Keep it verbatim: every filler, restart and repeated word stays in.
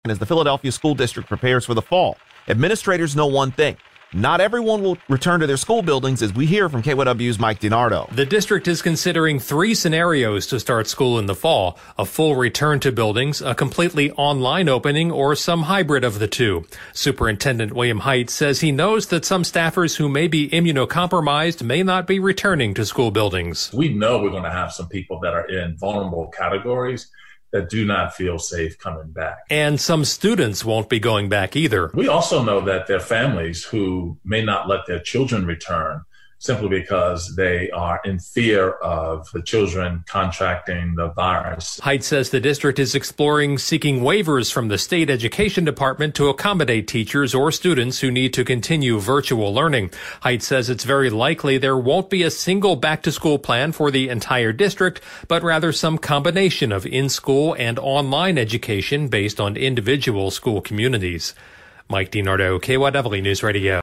as the Philadelphia School District prepares for the fall. Administrators know one thing. Not everyone will return to their school buildings, as we hear from K Y W's Mike DiNardo. The district is considering three scenarios to start school in the fall: a full return to buildings, a completely online opening, or some hybrid of the two. Superintendent William Hite says he knows that some staffers who may be immunocompromised may not be returning to school buildings. We know we're going to have some people that are in vulnerable categories that do not feel safe coming back. And some students won't be going back either. We also know that there are families who may not let their children return simply because they are in fear of the children contracting the virus. Hite says the district is exploring seeking waivers from the state education department to accommodate teachers or students who need to continue virtual learning. Hite says it's very likely there won't be a single back-to-school plan for the entire district, but rather some combination of in-school and online education based on individual school communities. Mike DiNardo, K Y W News Radio.